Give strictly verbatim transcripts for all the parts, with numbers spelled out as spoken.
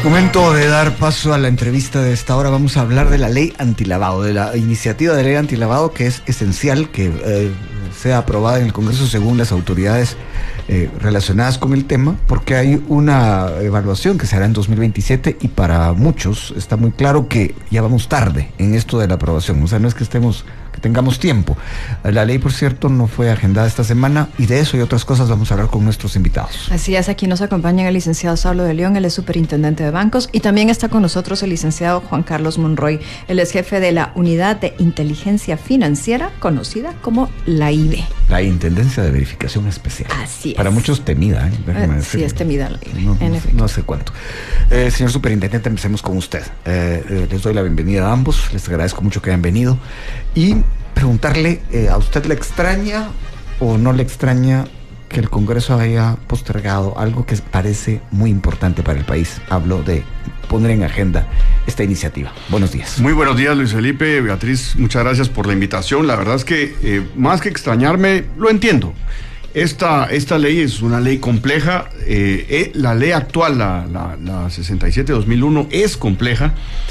Momento de dar paso a la entrevista de esta hora. Vamos a hablar de la ley antilavado, de la iniciativa de ley antilavado, que es esencial que eh, sea aprobada en el Congreso según las autoridades eh, relacionadas con el tema, porque hay una evaluación que se hará en dos mil veintisiete y para muchos está muy claro que ya vamos tarde en esto de la aprobación. O sea, no es que estemos que tengamos tiempo. La ley, por cierto, no fue agendada esta semana, y de eso y otras cosas vamos a hablar con nuestros invitados. Así es, aquí nos acompaña el licenciado Saulo de León, él es superintendente de bancos, y también está con nosotros el licenciado Juan Carlos Monroy, él es jefe de la Unidad de Inteligencia Financiera, conocida como la I B E. La Intendencia de Verificación Especial. Así es. Para muchos temida, ¿eh? Eh, sí, es temida la I B E, no, en no, efecto. No sé cuánto. Eh, señor superintendente, empecemos con usted. Eh, eh, les doy la bienvenida a ambos, les agradezco mucho que hayan venido, y preguntarle, eh, ¿a usted le extraña o no le extraña que el Congreso haya postergado algo que parece muy importante para el país? Hablo de poner en agenda esta iniciativa. Buenos días. Muy buenos días, Luis Felipe, Beatriz, muchas gracias por la invitación. La verdad es que eh, más que extrañarme, lo entiendo. Esta, esta ley es una ley compleja. Eh, eh, la ley actual, la, la, la sesenta y siete dos mil uno, es compleja.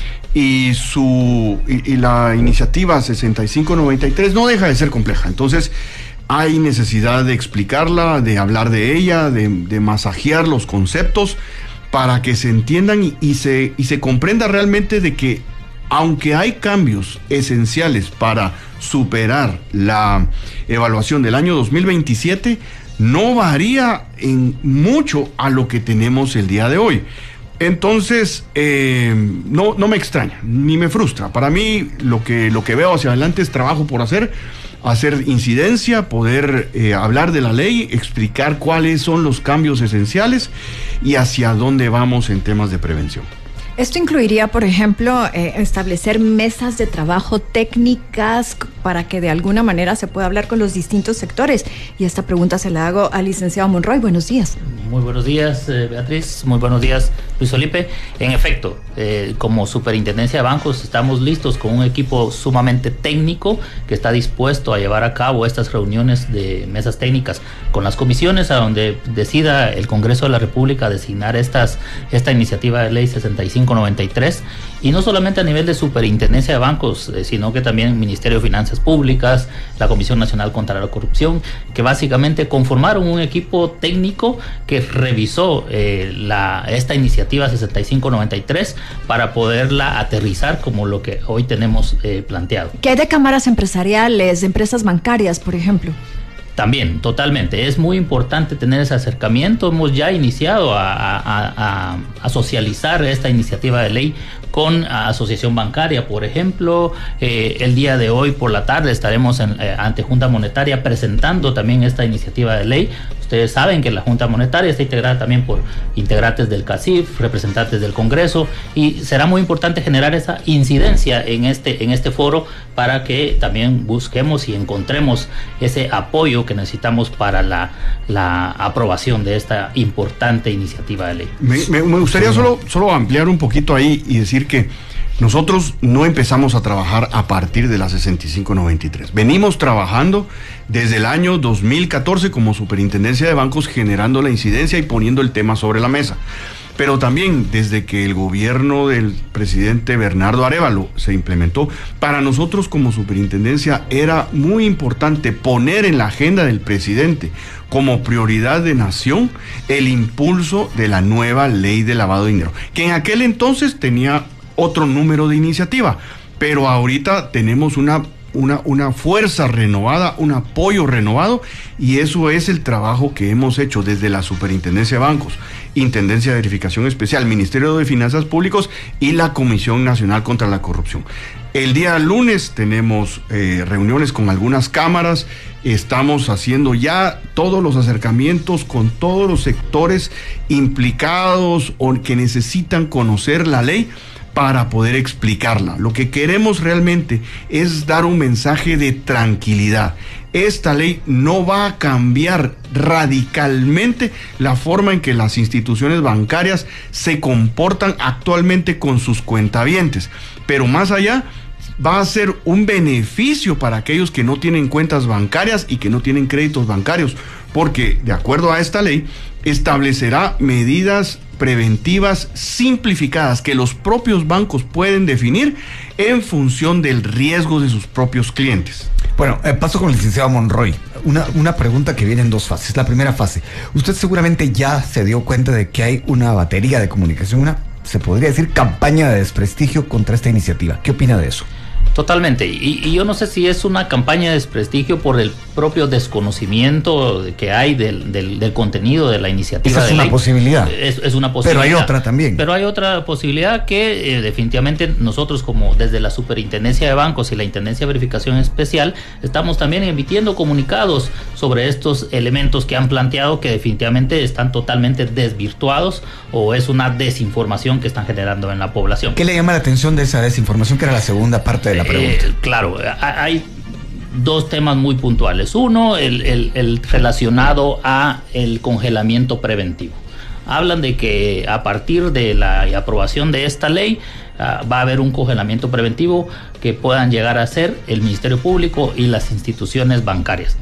Y, su, y, y la iniciativa sesenta y cinco noventa y tres no deja de ser compleja. Entonces, hay necesidad de explicarla, de hablar de ella, de, de masajear los conceptos para que se entiendan y, y, se, y se comprenda realmente de que, aunque hay cambios esenciales para superar la evaluación del año dos mil veintisiete, no varía en mucho a lo que tenemos el día de hoy. Entonces, eh, no, no me extraña, ni me frustra. Para mí, lo que, lo que veo hacia adelante es trabajo por hacer, hacer incidencia, poder eh, hablar de la ley, explicar cuáles son los cambios esenciales y hacia dónde vamos en temas de prevención. Esto incluiría, por ejemplo, eh, establecer mesas de trabajo técnicas para que de alguna manera se pueda hablar con los distintos sectores. Y esta pregunta se la hago al licenciado Monroy. Buenos días. Muy buenos días, eh, Beatriz. Muy buenos días, Luis Felipe. En efecto, eh, como Superintendencia de Bancos estamos listos con un equipo sumamente técnico que está dispuesto a llevar a cabo estas reuniones de mesas técnicas con las comisiones a donde decida el Congreso de la República designar estas, esta iniciativa de ley sesenta y cinco noventa y tres, y no solamente a nivel de Superintendencia de Bancos, eh, sino que también Ministerio de Finanzas Públicas, la Comisión Nacional contra la Corrupción, que básicamente conformaron un equipo técnico que revisó eh, la, esta iniciativa sesenta y cinco noventa y tres para poderla aterrizar como lo que hoy tenemos eh, planteado. ¿Qué hay de cámaras empresariales, de empresas bancarias, por ejemplo? También, totalmente. Es muy importante tener ese acercamiento. Hemos ya iniciado a, a, a, a socializar esta iniciativa de ley con Asociación Bancaria, por ejemplo. Eh, el día de hoy por la tarde estaremos en, eh, ante Junta Monetaria presentando también esta iniciativa de ley. Ustedes saben que la Junta Monetaria está integrada también por integrantes del CACIF, representantes del Congreso, y será muy importante generar esa incidencia en este, en este foro para que también busquemos y encontremos ese apoyo que necesitamos para la, la aprobación de esta importante iniciativa de ley. Me, me, me gustaría solo, solo ampliar un poquito ahí y decir que nosotros no empezamos a trabajar a partir de la sesenta y cinco noventa y tres. Venimos trabajando desde el año dos mil catorce como Superintendencia de Bancos, generando la incidencia y poniendo el tema sobre la mesa. Pero también desde que el gobierno del presidente Bernardo Arévalo se implementó, para nosotros como superintendencia era muy importante poner en la agenda del presidente como prioridad de nación el impulso de la nueva ley de lavado de dinero, que en aquel entonces tenía otro número de iniciativa, pero ahorita tenemos una Una, una fuerza renovada, un apoyo renovado, y eso es el trabajo que hemos hecho desde la Superintendencia de Bancos, Intendencia de Verificación Especial, Ministerio de Finanzas Públicas y la Comisión Nacional contra la Corrupción. El día lunes tenemos eh, reuniones con algunas cámaras, estamos haciendo ya todos los acercamientos con todos los sectores implicados o que necesitan conocer la ley para poder explicarla. Lo que queremos realmente es dar un mensaje de tranquilidad. Esta ley no va a cambiar radicalmente la forma en que las instituciones bancarias se comportan actualmente con sus cuentavientes, pero más allá va a ser un beneficio para aquellos que no tienen cuentas bancarias y que no tienen créditos bancarios, porque de acuerdo a esta ley, establecerá medidas preventivas simplificadas que los propios bancos pueden definir en función del riesgo de sus propios clientes. Bueno, eh, paso con el licenciado Monroy. Una, una pregunta que viene en dos fases. La primera fase, usted seguramente ya se dio cuenta de que hay una batería de comunicación, una, se podría decir, campaña de desprestigio contra esta iniciativa. ¿Qué opina de eso? Totalmente, y, y yo no sé si es una campaña de desprestigio por el propio desconocimiento que hay del, del, del contenido de la iniciativa. Esa es de una ley. posibilidad. Es, es una posibilidad. Pero hay otra también. Pero hay otra posibilidad que eh, definitivamente nosotros, como desde la Superintendencia de Bancos y la Intendencia de Verificación Especial, estamos también emitiendo comunicados sobre estos elementos que han planteado, que definitivamente están totalmente desvirtuados o es una desinformación que están generando en la población. ¿Qué le llama la atención de esa desinformación, que era la segunda parte de la pregunta? Eh, claro, hay dos temas muy puntuales. Uno, el, el, el relacionado a el congelamiento preventivo. Hablan de que a partir de la aprobación de esta ley uh, va a haber un congelamiento preventivo que puedan llegar a ser el Ministerio Público y las instituciones bancarias.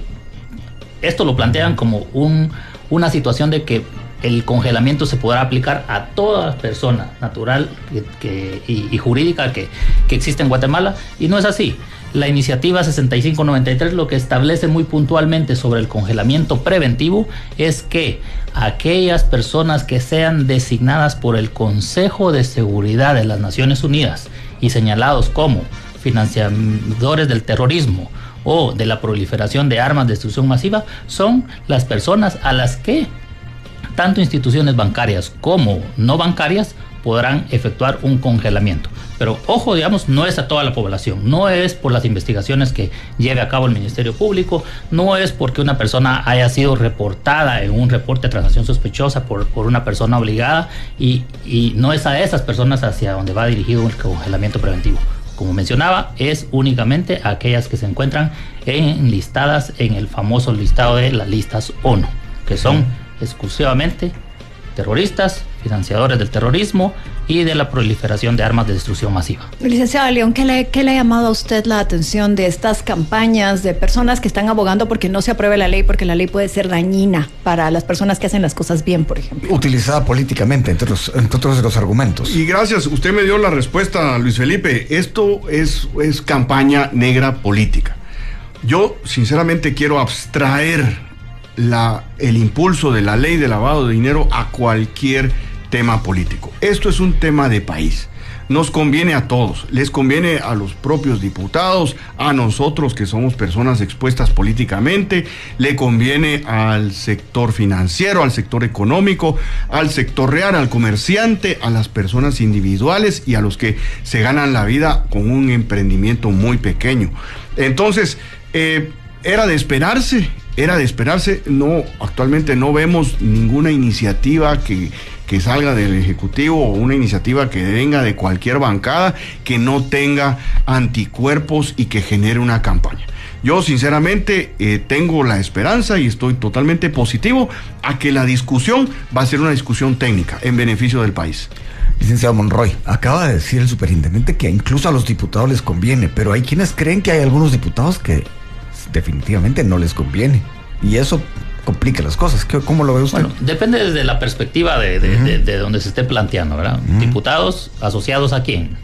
Esto lo plantean como un, una situación de que el congelamiento se podrá aplicar a toda persona natural que, que, y, y jurídica que, que existe en Guatemala, y no es así. La iniciativa sesenta y cinco noventa y tres lo que establece muy puntualmente sobre el congelamiento preventivo es que aquellas personas que sean designadas por el Consejo de Seguridad de las Naciones Unidas y señalados como financiadores del terrorismo o de la proliferación de armas de destrucción masiva son las personas a las que tanto instituciones bancarias como no bancarias podrán efectuar un congelamiento. Pero ojo, digamos, no es a toda la población, no es por las investigaciones que lleve a cabo el Ministerio Público, no es porque una persona haya sido reportada en un reporte de transacción sospechosa por, por una persona obligada, y, y no es a esas personas hacia donde va dirigido el congelamiento preventivo. Como mencionaba, es únicamente a aquellas que se encuentran enlistadas en el famoso listado de las listas ONU, que son exclusivamente terroristas, financiadores del terrorismo y de la proliferación de armas de destrucción masiva. Licenciado León, ¿qué le, qué le ha llamado a usted la atención de estas campañas de personas que están abogando porque no se apruebe la ley, porque la ley puede ser dañina para las personas que hacen las cosas bien, por ejemplo? Utilizada políticamente, entre, los, entre otros de los argumentos. Y gracias, usted me dio la respuesta, Luis Felipe. Esto es, es campaña negra política. Yo, sinceramente, quiero abstraer La, el impulso de la ley de lavado de dinero a cualquier tema político. Esto es un tema de país. Nos conviene a todos, les conviene a los propios diputados, a nosotros que somos personas expuestas políticamente, le conviene al sector financiero, al sector económico, al sector real, al comerciante, a las personas individuales y a los que se ganan la vida con un emprendimiento muy pequeño. Entonces, eh, era de esperarse. Era de esperarse, no, actualmente no vemos ninguna iniciativa que, que salga del Ejecutivo o una iniciativa que venga de cualquier bancada que no tenga anticuerpos y que genere una campaña. Yo sinceramente eh, tengo la esperanza y estoy totalmente positivo a que la discusión va a ser una discusión técnica en beneficio del país. Licenciado Monroy, acaba de decir el superintendente que incluso a los diputados les conviene, pero hay quienes creen que hay algunos diputados que definitivamente no les conviene, y eso complica las cosas. ¿Cómo lo ve usted? Bueno, depende desde la perspectiva de, de, uh-huh. de, de donde se esté planteando, ¿verdad? Uh-huh. Diputados asociados a quién?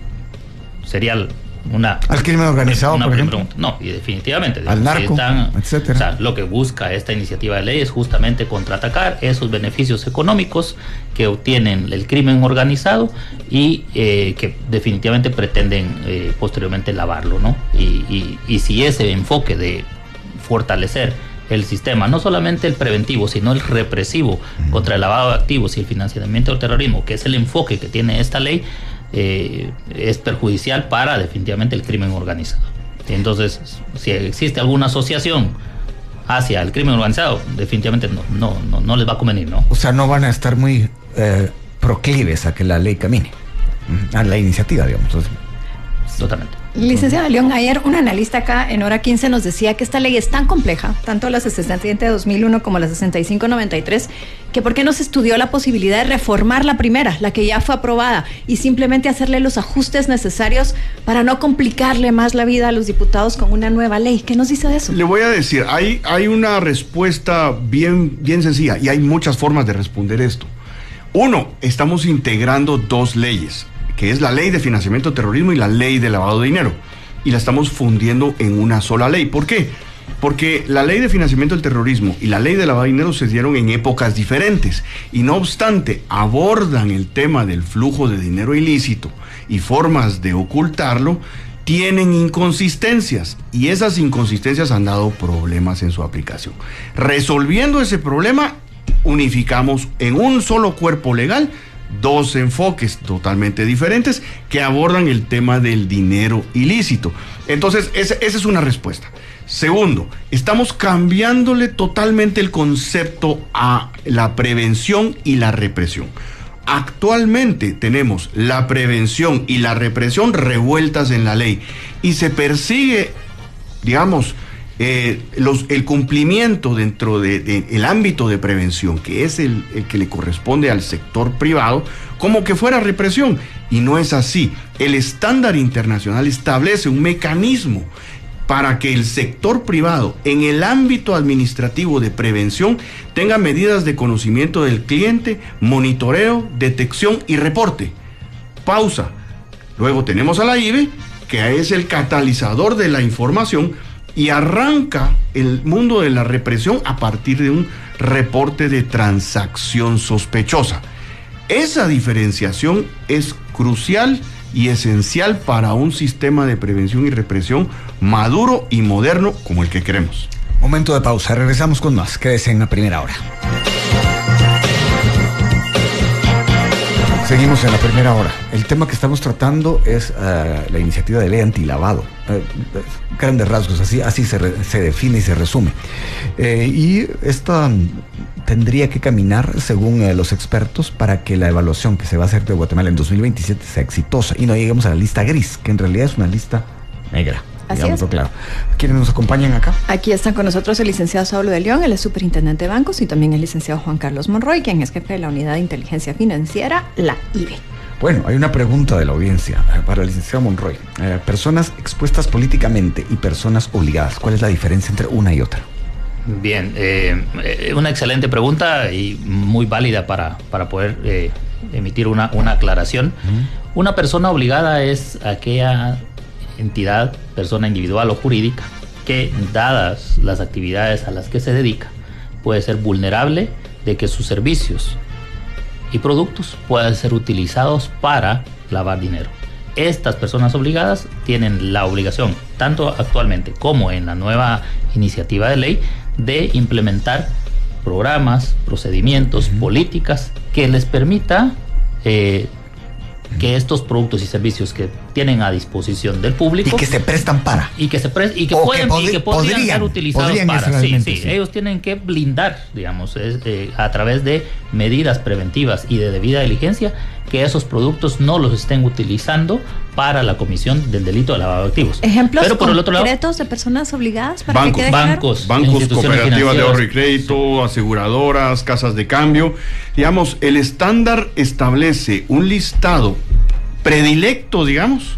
Sería una... Al crimen organizado, una por ejemplo. Pregunta. No, y definitivamente. Al narco, si están, etcétera. O sea, lo que busca esta iniciativa de ley es justamente contraatacar esos beneficios económicos que obtienen el crimen organizado y eh, que definitivamente pretenden eh, posteriormente lavarlo, ¿no? Y, y, y si ese enfoque de fortalecer el sistema, no solamente el preventivo, sino el represivo contra el lavado de activos y el financiamiento del terrorismo, que es el enfoque que tiene esta ley, eh, es perjudicial para definitivamente el crimen organizado. Entonces, si existe alguna asociación hacia el crimen organizado, definitivamente no, no, no, no les va a convenir, ¿no? O sea, no van a estar muy eh, proclives a que la ley camine, a la iniciativa, digamos. Totalmente. Licenciada León, ayer un analista acá en Hora quince nos decía que esta ley es tan compleja, tanto la sesenta y siete de dos mil uno como la sesenta y cinco noventa y tres, que por qué no se estudió la posibilidad de reformar la primera, la que ya fue aprobada, y simplemente hacerle los ajustes necesarios para no complicarle más la vida a los diputados con una nueva ley. ¿Qué nos dice de eso? Le voy a decir, hay, hay una respuesta bien, bien sencilla, y hay muchas formas de responder esto. Uno, estamos integrando dos leyes, que es la ley de financiamiento del terrorismo y la ley de lavado de dinero, y la estamos fundiendo en una sola ley. ¿Por qué? Porque la ley de financiamiento del terrorismo y la ley de lavado de dinero se dieron en épocas diferentes, y no obstante abordan el tema del flujo de dinero ilícito y formas de ocultarlo. Tienen inconsistencias, y esas inconsistencias han dado problemas en su aplicación. Resolviendo ese problema, unificamos en un solo cuerpo legal dos enfoques totalmente diferentes que abordan el tema del dinero ilícito. Entonces, esa, esa es una respuesta. Segundo, estamos cambiándole totalmente el concepto a la prevención y la represión. Actualmente tenemos la prevención y la represión revueltas en la ley, y se persigue, digamos, Eh, los, el cumplimiento dentro del de, de ámbito de prevención, que es el, el que le corresponde al sector privado, como que fuera represión, y no es así. El estándar internacional establece un mecanismo para que el sector privado, en el ámbito administrativo de prevención, tenga medidas de conocimiento del cliente, monitoreo, detección y reporte. Pausa. Luego tenemos a la I B E, que es el catalizador de la información, y arranca el mundo de la represión a partir de un reporte de transacción sospechosa. Esa diferenciación es crucial y esencial para un sistema de prevención y represión maduro y moderno como el que queremos. Momento de pausa, regresamos con más. Quédese en la primera hora. Seguimos en la primera hora. El tema que estamos tratando es uh, la iniciativa de ley antilavado. Uh, grandes rasgos, así, así se, re, se define y se resume. Eh, y esta tendría que caminar, según eh, los expertos, para que la evaluación que se va a hacer de Guatemala en dos mil veintisiete sea exitosa y no lleguemos a la lista gris, que en realidad es una lista negra. Así es. Claro. ¿Quiénes nos acompañan acá? Aquí están con nosotros el licenciado Saulo de León, él es superintendente de bancos, y también el licenciado Juan Carlos Monroy, quien es jefe de la unidad de inteligencia financiera, la I B E. Bueno, hay una pregunta de la audiencia eh, para el licenciado Monroy. Eh, personas expuestas políticamente y personas obligadas, ¿cuál es la diferencia entre una y otra? Bien, eh, una excelente pregunta y muy válida para, para poder eh, emitir una, una aclaración. Uh-huh. Una persona obligada es aquella entidad, persona individual o jurídica, que dadas las actividades a las que se dedica, puede ser vulnerable de que sus servicios y productos puedan ser utilizados para lavar dinero. Estas personas obligadas tienen la obligación, tanto actualmente como en la nueva iniciativa de ley, de implementar programas, procedimientos, uh-huh. políticas que les permita eh, que estos productos y servicios que tienen a disposición del público y que se prestan para y que se pre y que o pueden que y que podrían, podrían ser utilizados podrían para sí, sí, sí. Ellos tienen que blindar, digamos, es, eh, a través de medidas preventivas y de debida diligencia, que esos productos no los estén utilizando para la comisión del delito de lavado de activos. Ejemplos Pero por el otro lado, concretos de personas obligadas para bancos, que quede bancos, claro. bancos, cooperativas de ahorro y crédito, aseguradoras, casas de cambio. Digamos, el estándar establece un listado predilecto, digamos,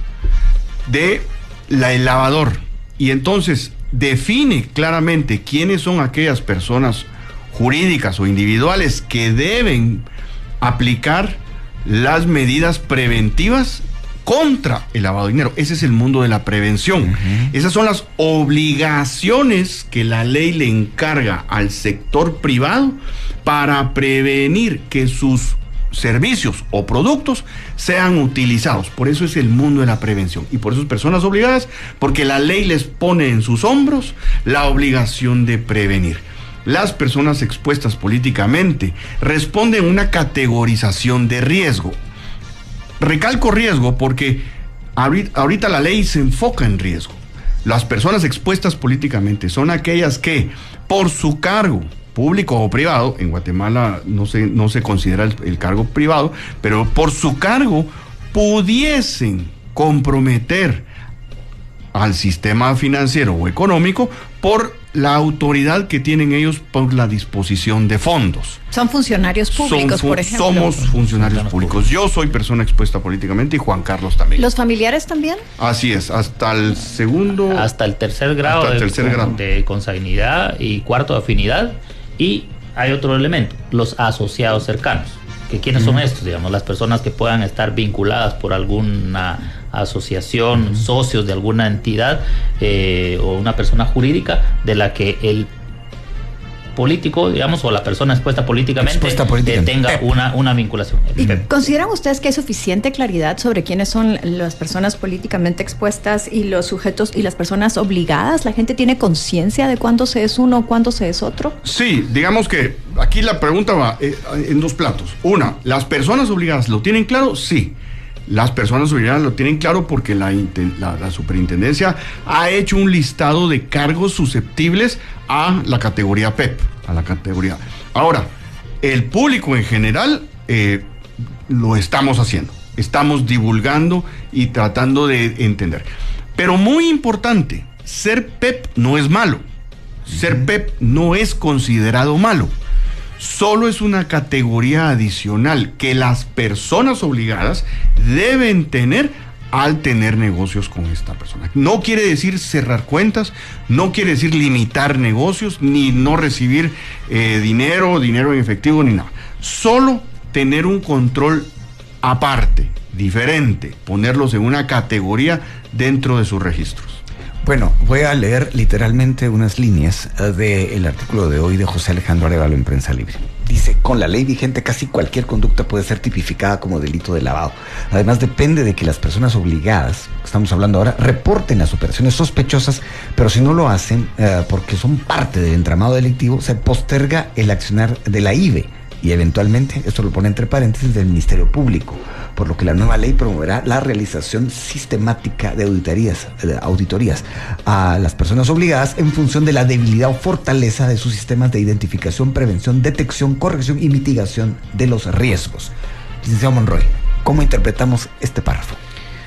de la, el lavador, y entonces define claramente quiénes son aquellas personas jurídicas o individuales que deben aplicar las medidas preventivas contra el lavado de dinero. Ese es el mundo de la prevención. Uh-huh. Esas son las obligaciones que la ley le encarga al sector privado para prevenir que sus servicios o productos sean utilizados. Por eso es el mundo de la prevención, y por eso es personas obligadas, porque la ley les pone en sus hombros la obligación de prevenir. Las personas expuestas políticamente responden a una categorización de riesgo. Recalco riesgo porque ahorita, ahorita la ley se enfoca en riesgo. Las personas expuestas políticamente son aquellas que, por su cargo público o privado, en Guatemala no se, no se considera el, el cargo privado, pero por su cargo pudiesen comprometer al sistema financiero o económico por la autoridad que tienen ellos por la disposición de fondos. Son funcionarios públicos, Son, por ejemplo. Somos funcionarios públicos. Yo soy persona expuesta políticamente y Juan Carlos también. ¿Los familiares también? Así es, hasta el segundo... Hasta el tercer grado, el de, tercer grado. de consanguinidad y cuarto de afinidad. Y hay otro elemento, los asociados cercanos. ¿Que ¿Quiénes son estos? Digamos, las personas que puedan estar vinculadas por alguna asociación, uh-huh. socios de alguna entidad eh, o una persona jurídica de la que el político, digamos, o la persona expuesta políticamente, expuesta políticamente. Eh, tenga una, una vinculación. ¿Y consideran ustedes que hay suficiente claridad sobre quiénes son las personas políticamente expuestas y los sujetos y las personas obligadas? ¿La gente tiene conciencia de cuándo se es uno o cuándo se es otro? Sí, digamos que aquí la pregunta va eh, en dos platos. Una, ¿las personas obligadas lo tienen claro? Sí. Las personas obligadas lo tienen claro porque la, la, la superintendencia ha hecho un listado de cargos susceptibles a la categoría P E P, a la categoría. Ahora, el público en general eh, lo estamos haciendo, estamos divulgando y tratando de entender. Pero muy importante, ser P E P no es malo, ser uh-huh. P E P no es considerado malo. Solo es una categoría adicional que las personas obligadas deben tener al tener negocios con esta persona. No quiere decir cerrar cuentas, no quiere decir limitar negocios, ni no recibir eh, dinero, dinero en efectivo, ni nada. Solo tener un control aparte, diferente, ponerlos en una categoría dentro de sus registros. Bueno, voy a leer literalmente unas líneas del artículo de hoy de José Alejandro Arévalo en Prensa Libre. Dice, con la ley vigente casi cualquier conducta puede ser tipificada como delito de lavado. Además, depende de que las personas obligadas, que estamos hablando ahora, reporten las operaciones sospechosas, pero si no lo hacen, eh, porque son parte del entramado delictivo, se posterga el accionar de la I V E y eventualmente, esto lo pone entre paréntesis, del Ministerio Público, por lo que la nueva ley promoverá la realización sistemática de auditorías, de auditorías a las personas obligadas en función de la debilidad o fortaleza de sus sistemas de identificación, prevención, detección, corrección y mitigación de los riesgos. Licenciado Monroy, ¿cómo interpretamos este párrafo?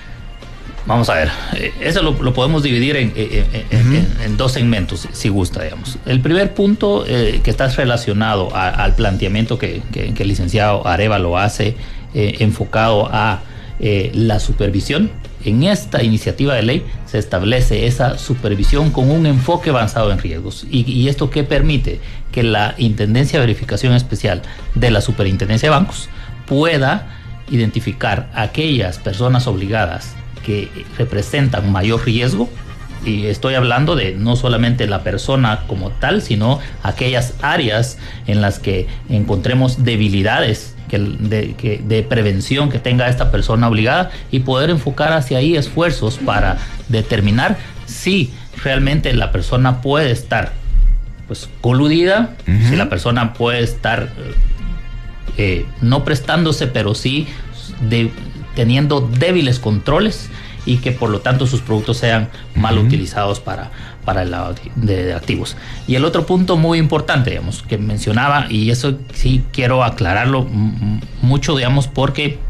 Vamos a ver, eso lo, lo podemos dividir en, en, en, uh-huh. en, en dos segmentos, si gusta, digamos. El primer punto eh, que está relacionado a, al planteamiento que, que, que el licenciado Arévalo hace, eh, enfocado a eh, la supervisión. En esta iniciativa de ley se establece esa supervisión con un enfoque avanzado en riesgos. ¿Y, y esto qué permite? Que la Intendencia de Verificación Especial de la Superintendencia de Bancos pueda identificar a aquellas personas obligadas que representan mayor riesgo, y estoy hablando de no solamente la persona como tal, sino aquellas áreas en las que encontremos debilidades que de, que, de prevención que tenga esta persona obligada, y poder enfocar hacia ahí esfuerzos para determinar si realmente la persona puede estar pues coludida, uh-huh. si la persona puede estar eh, no prestándose, pero sí de, teniendo débiles controles, y que por lo tanto sus productos sean mal uh-huh. utilizados para, para el lavado de, de activos. Y el otro punto muy importante, digamos, que mencionaba, y eso sí quiero aclararlo m- mucho, digamos, porque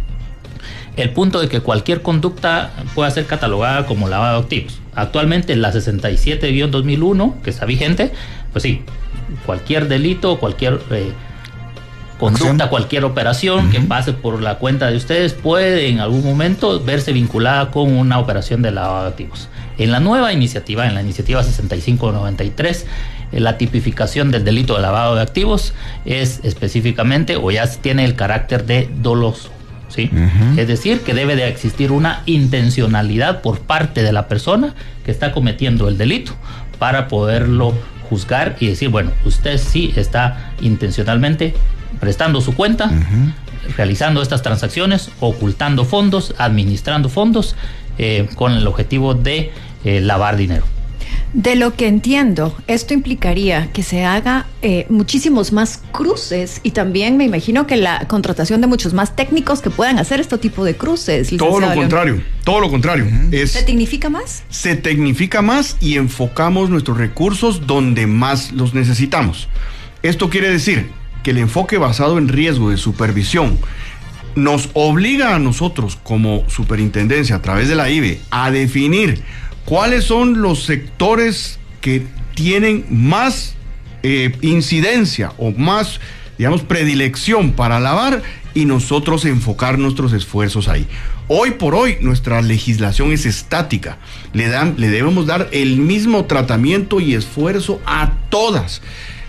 el punto de que cualquier conducta pueda ser catalogada como lavado de activos. Actualmente la sesenta y siete guión dos mil uno, que está vigente, pues sí, cualquier delito, cualquier eh, conducta, ¿acción? Cualquier operación uh-huh. que pase por la cuenta de ustedes puede en algún momento verse vinculada con una operación de lavado de activos. En la nueva iniciativa, en la iniciativa sesenta y cinco noventa y tres, eh, la tipificación del delito de lavado de activos es específicamente, o ya tiene el carácter de doloso, ¿sí? Uh-huh. Es decir, que debe de existir una intencionalidad por parte de la persona que está cometiendo el delito para poderlo juzgar y decir, bueno, usted sí está intencionalmente prestando su cuenta, uh-huh. realizando estas transacciones, ocultando fondos, administrando fondos, eh, con el objetivo de eh, lavar dinero. De lo que entiendo, esto implicaría que se haga eh, muchísimos más cruces, y también me imagino que la contratación de muchos más técnicos que puedan hacer este tipo de cruces. Todo lo contrario, todo lo contrario. Uh-huh. Es, ¿Se tecnifica más? Se tecnifica más y enfocamos nuestros recursos donde más los necesitamos. Esto quiere decir que el enfoque basado en riesgo de supervisión nos obliga a nosotros como superintendencia a través de la I V E a definir cuáles son los sectores que tienen más eh, incidencia o más, digamos, predilección para lavar y nosotros enfocar nuestros esfuerzos ahí. Hoy por hoy nuestra legislación es estática, le, dan, le debemos dar el mismo tratamiento y esfuerzo a todas.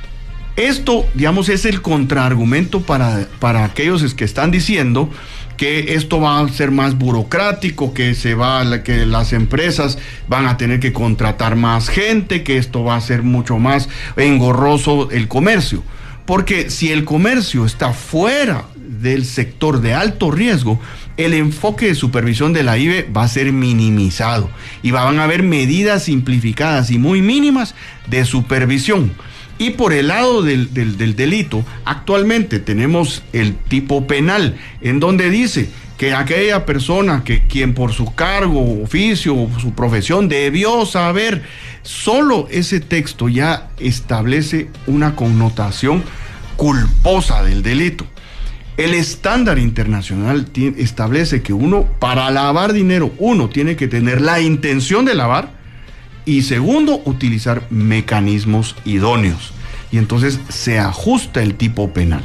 Esto, digamos, es el contraargumento para, para aquellos que están diciendo que esto va a ser más burocrático, que se va, que las empresas van a tener que contratar más gente, que esto va a ser mucho más engorroso el comercio. Porque si el comercio está fuera del sector de alto riesgo, el enfoque de supervisión de la I B E va a ser minimizado y van a haber medidas simplificadas y muy mínimas de supervisión. Y por el lado del, del, del delito, actualmente tenemos el tipo penal, en donde dice que aquella persona que quien por su cargo, oficio o su profesión debió saber, solo ese texto ya establece una connotación culposa del delito. El estándar internacional t- establece que uno, para lavar dinero, uno tiene que tener la intención de lavar y segundo, utilizar mecanismos idóneos. Y entonces se ajusta el tipo penal.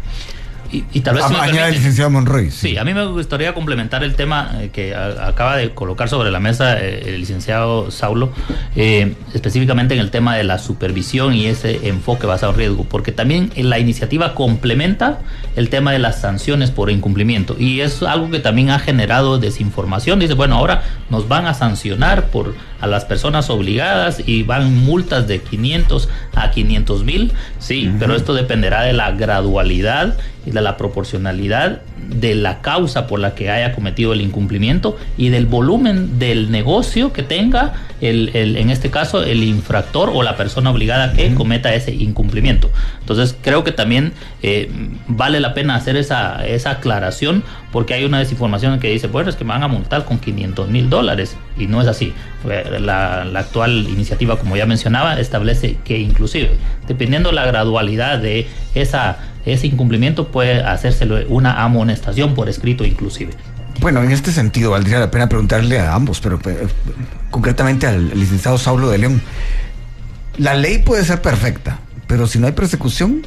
Y, y tal vez... Si añade el licenciado Monroy. Sí. sí, a mí me gustaría complementar el tema que a, acaba de colocar sobre la mesa eh, el licenciado Saulo, eh, específicamente en el tema de la supervisión y ese enfoque basado en riesgo, porque también la iniciativa complementa el tema de las sanciones por incumplimiento, y es algo que también ha generado desinformación. Dice, bueno, ahora nos van a sancionar por a las personas obligadas y van multas de quinientos a quinientos mil, sí, uh-huh. Pero esto dependerá de la gradualidad y de la proporcionalidad de la causa por la que haya cometido el incumplimiento y del volumen del negocio que tenga el, el en este caso el infractor o la persona obligada que uh-huh. cometa ese incumplimiento. Entonces creo que también eh, vale la pena hacer esa, esa aclaración, porque hay una desinformación que dice, bueno, es que me van a multar con quinientos mil dólares, y no es así. La, la actual iniciativa, como ya mencionaba, establece que inclusive dependiendo la gradualidad de esa ese incumplimiento puede hacérselo una amonestación por escrito inclusive. Bueno, en este sentido valdría la pena preguntarle a ambos, pero eh, concretamente al licenciado Saulo de León. La ley puede ser perfecta, pero si no hay persecución,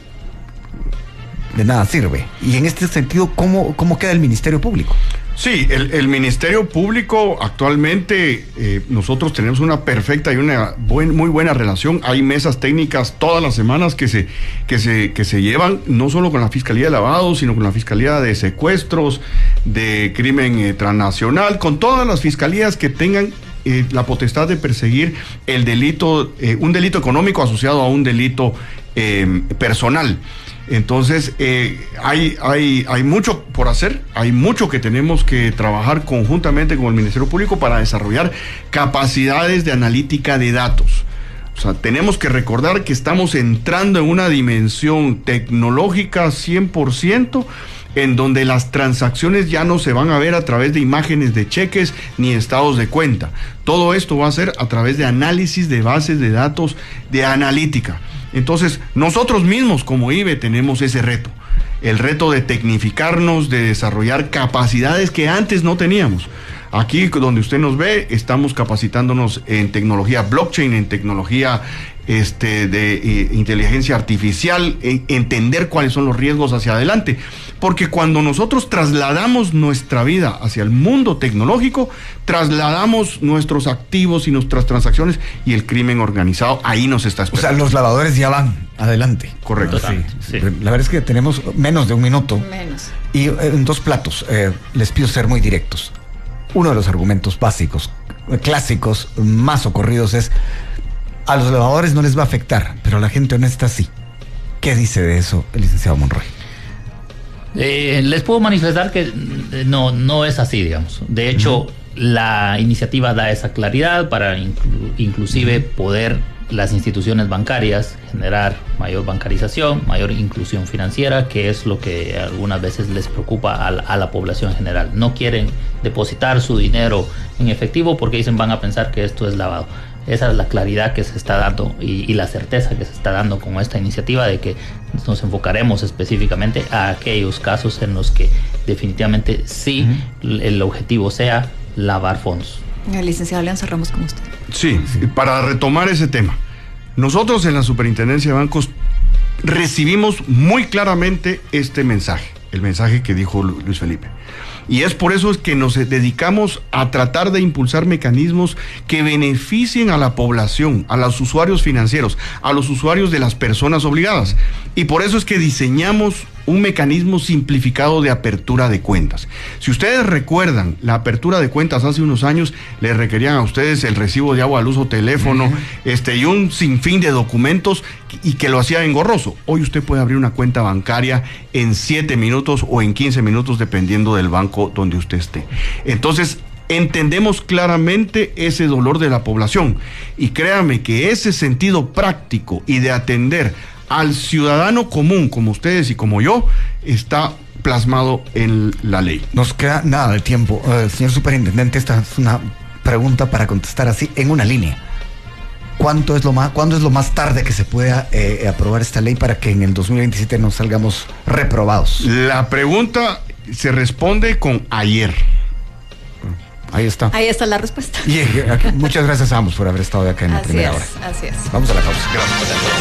de nada sirve. Y en este sentido, ¿cómo, cómo queda el Ministerio Público? Sí, el, el Ministerio Público actualmente, eh, nosotros tenemos una perfecta y una buen, muy buena relación. Hay mesas técnicas todas las semanas que se, que se, que se llevan, no solo con la Fiscalía de Lavado, sino con la Fiscalía de Secuestros, de Crimen eh, Transnacional, con todas las fiscalías que tengan eh, la potestad de perseguir el delito, eh, un delito económico asociado a un delito eh, personal. Entonces, eh, hay, hay, hay mucho por hacer, hay mucho que tenemos que trabajar conjuntamente con el Ministerio Público para desarrollar capacidades de analítica de datos. O sea, tenemos que recordar que estamos entrando en una dimensión tecnológica cien por ciento, en donde las transacciones ya no se van a ver a través de imágenes de cheques ni estados de cuenta. Todo esto va a ser a través de análisis de bases de datos de analítica. Entonces, nosotros mismos como I B E tenemos ese reto, el reto de tecnificarnos, de desarrollar capacidades que antes no teníamos. Aquí donde usted nos ve, estamos capacitándonos en tecnología blockchain, en tecnología este, de eh, inteligencia artificial, en entender cuáles son los riesgos hacia adelante. Porque cuando nosotros trasladamos nuestra vida hacia el mundo tecnológico, trasladamos nuestros activos y nuestras transacciones, y el crimen organizado ahí nos está esperando. O sea, los lavadores ya van adelante. Correcto. Sí, sí. La verdad es que tenemos menos de un minuto. Menos. Y eh, en dos platos, eh, les pido ser muy directos. Uno de los argumentos básicos, clásicos, más ocurridos es: a los lavadores no les va a afectar, pero a la gente honesta sí. ¿Qué dice de eso el licenciado Monroy? Eh, les puedo manifestar que no, no es así, digamos. De hecho, uh-huh. la iniciativa da esa claridad para inclu- inclusive poder las instituciones bancarias generar mayor bancarización, mayor inclusión financiera, que es lo que algunas veces les preocupa a la, a la población general. No quieren depositar su dinero en efectivo porque dicen van a pensar que esto es lavado. Esa es la claridad que se está dando y, y la certeza que se está dando con esta iniciativa, de que nos enfocaremos específicamente a aquellos casos en los que definitivamente sí uh-huh. el objetivo sea lavar fondos. El licenciado León, cerramos con usted. Sí, para retomar ese tema. Nosotros en la Superintendencia de Bancos recibimos muy claramente este mensaje, el mensaje que dijo Luis Felipe. Y es por eso que nos dedicamos a tratar de impulsar mecanismos que beneficien a la población, a los usuarios financieros, a los usuarios de las personas obligadas. Y por eso es que diseñamos un mecanismo simplificado de apertura de cuentas. Si ustedes recuerdan, la apertura de cuentas hace unos años les requerían a ustedes el recibo de agua, luz o teléfono, uh-huh. este, y un sinfín de documentos, y que lo hacía engorroso. Hoy usted puede abrir una cuenta bancaria en siete minutos o en quince minutos, dependiendo del banco donde usted esté. Entonces, entendemos claramente ese dolor de la población, y créame que ese sentido práctico y de atender al ciudadano común, como ustedes y como yo, está plasmado en la ley. Nos queda nada de tiempo. Uh, señor superintendente, esta es una pregunta para contestar así en una línea. ¿Cuánto es lo más, ¿Cuándo es lo más tarde que se pueda eh, aprobar esta ley para que en el dos mil veintisiete no salgamos reprobados? La pregunta se responde con ayer. Ahí está. Ahí está la respuesta. Y, eh, muchas gracias a ambos por haber estado de acá en la así primera es, hora. Así es. Vamos a la pausa. Gracias.